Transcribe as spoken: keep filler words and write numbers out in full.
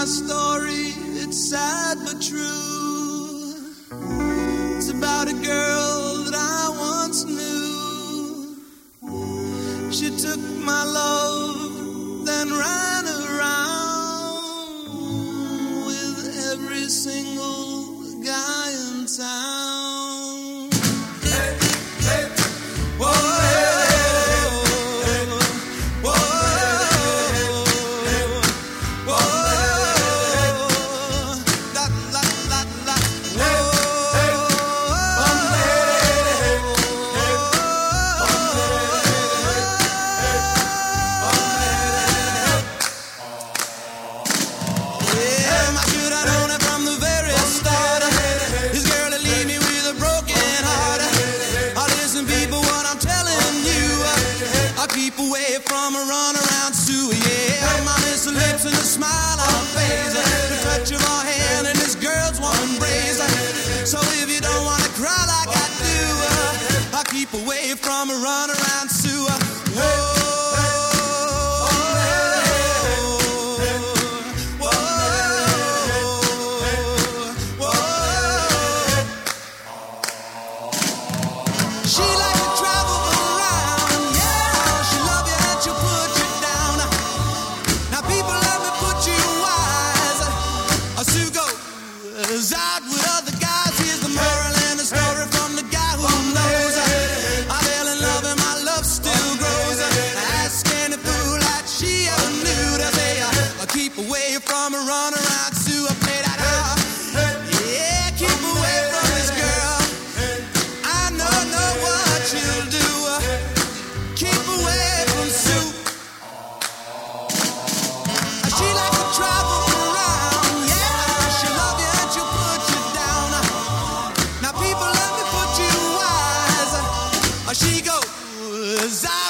my story, it's sad but true. It's about a girl that I once knew. She took my love, then ran around with every single guy in town. Hey, hey, whoa. Keep away from a runaround Sue, yeah. My miss lips and a smile on her face, the touch of her hand and this girl's warm embrace. So if you don't wanna cry like I do, I'll keep away from a runaround Sue. Whoa. Out with other guys, here's the moral and the story from the guy who knows. I fell in love and my love still grows. Ask any fool that she ever knew to say, I keep away from a runaround Sue. I play that out. Yeah, keep away from this girl. I know, know what you'll do. Keep away from Sue. She likes to travel. She goes out.